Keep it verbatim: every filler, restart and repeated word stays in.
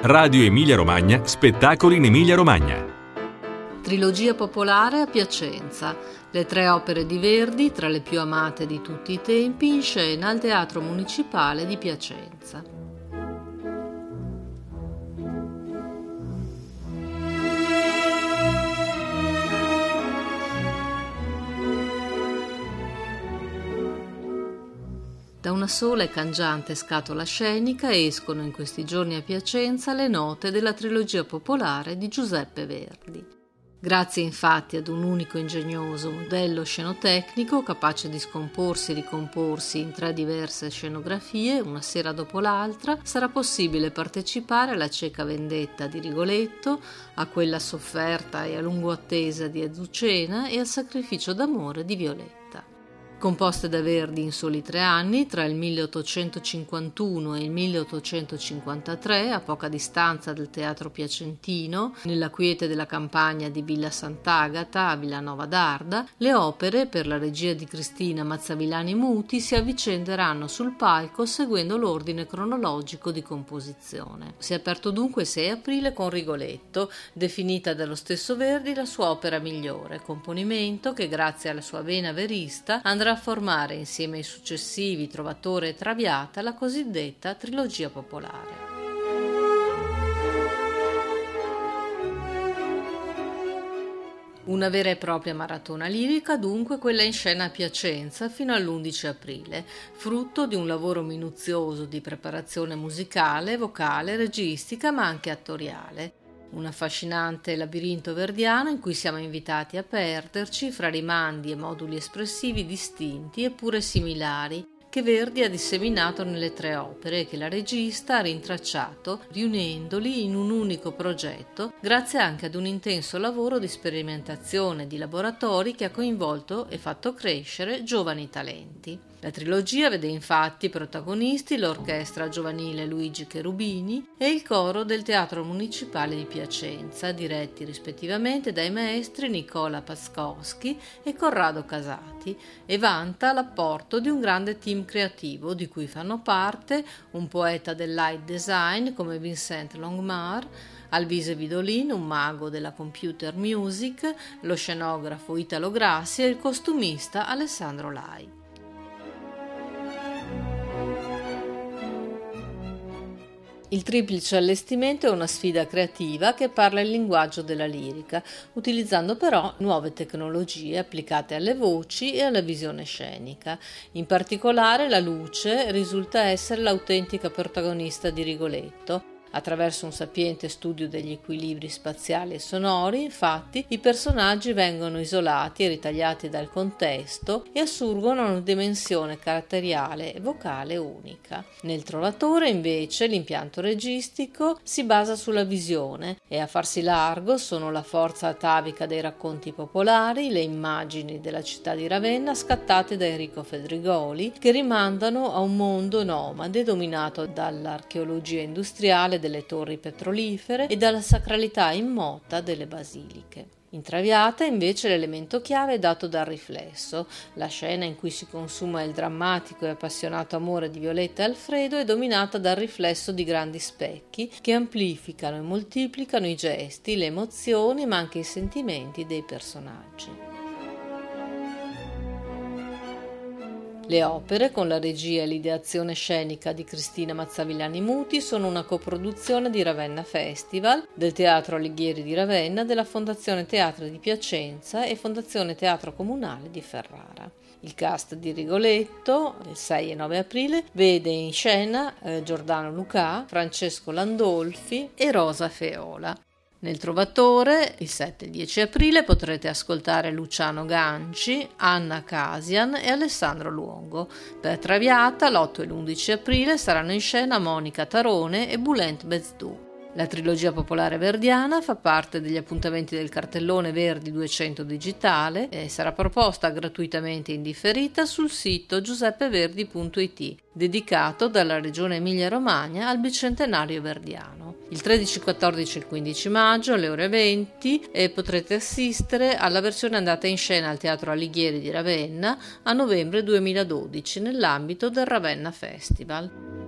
Radio Emilia Romagna, spettacoli in Emilia Romagna. Trilogia popolare a Piacenza. Le tre opere di Verdi, tra le più amate di tutti i tempi, in scena al Teatro Municipale di Piacenza. Da una sola e cangiante scatola scenica escono in questi giorni a Piacenza le note della trilogia popolare di Giuseppe Verdi. Grazie infatti ad un unico ingegnoso modello scenotecnico capace di scomporsi e ricomporsi in tre diverse scenografie, una sera dopo l'altra, sarà possibile partecipare alla cieca vendetta di Rigoletto, a quella sofferta e a lungo attesa di Azucena e al sacrificio d'amore di Violetta. Composte da Verdi in soli tre anni, tra il milleottocentocinquantuno e il milleottocentocinquantatré, a poca distanza dal Teatro Piacentino, nella quiete della campagna di Villa Sant'Agata a Villanova d'Arda, le opere, per la regia di Cristina Mazzavillani Muti, si avvicenderanno sul palco seguendo l'ordine cronologico di composizione. Si è aperto dunque il sei aprile con Rigoletto, definita dallo stesso Verdi la sua opera migliore, componimento che grazie alla sua vena verista andrà a formare insieme ai successivi Trovatore e Traviata la cosiddetta trilogia popolare. Una vera e propria maratona lirica, dunque, quella in scena a Piacenza fino all'undici aprile, frutto di un lavoro minuzioso di preparazione musicale, vocale, registica, ma anche attoriale. Un affascinante labirinto verdiano in cui siamo invitati a perderci fra rimandi e moduli espressivi distinti eppure similari che Verdi ha disseminato nelle tre opere e che la regista ha rintracciato riunendoli in un unico progetto grazie anche ad un intenso lavoro di sperimentazione di laboratori che ha coinvolto e fatto crescere giovani talenti. La trilogia vede infatti protagonisti l'orchestra giovanile Luigi Cherubini e il coro del Teatro Municipale di Piacenza, diretti rispettivamente dai maestri Nicola Paskowski e Corrado Casati, e vanta l'apporto di un grande team creativo di cui fanno parte un poeta del light design come Vincent Longmar, Alvise Vidolin, un mago della computer music, lo scenografo Italo Grassi e il costumista Alessandro Lai. Il triplice allestimento è una sfida creativa che parla il linguaggio della lirica, utilizzando però nuove tecnologie applicate alle voci e alla visione scenica. In particolare la luce risulta essere l'autentica protagonista di Rigoletto. Attraverso un sapiente studio degli equilibri spaziali e sonori, infatti, i personaggi vengono isolati e ritagliati dal contesto e assurgono una dimensione caratteriale e vocale unica. Nel Trovatore, invece, l'impianto registico si basa sulla visione e a farsi largo sono la forza atavica dei racconti popolari, le immagini della città di Ravenna scattate da Enrico Fedrigoli, che rimandano a un mondo nomade dominato dall'archeologia industriale delle torri petrolifere e dalla sacralità immota delle basiliche. In Traviata invece l'elemento chiave è dato dal riflesso. La scena in cui si consuma il drammatico e appassionato amore di Violetta e Alfredo è dominata dal riflesso di grandi specchi che amplificano e moltiplicano i gesti, le emozioni ma anche i sentimenti dei personaggi. Le opere, con la regia e l'ideazione scenica di Cristina Mazzavillani Muti, sono una coproduzione di Ravenna Festival, del Teatro Alighieri di Ravenna, della Fondazione Teatro di Piacenza e Fondazione Teatro Comunale di Ferrara. Il cast di Rigoletto, il sei e nove aprile, vede in scena eh, Giordano Lucà, Francesco Landolfi e Rosa Feola. Nel Trovatore, il sette e il dieci aprile, potrete ascoltare Luciano Ganci, Anna Casian e Alessandro Luongo. Per Traviata, l'otto e l'undici aprile, saranno in scena Monica Tarone e Bulent Bezdou. La trilogia popolare verdiana fa parte degli appuntamenti del cartellone Verdi duecento digitale e sarà proposta gratuitamente in differita sul sito giuseppeverdi punto it, dedicato dalla Regione Emilia-Romagna al bicentenario verdiano. Il tredici, quattordici e quindici maggio alle ore venti e potrete assistere alla versione andata in scena al Teatro Alighieri di Ravenna a novembre duemiladodici nell'ambito del Ravenna Festival.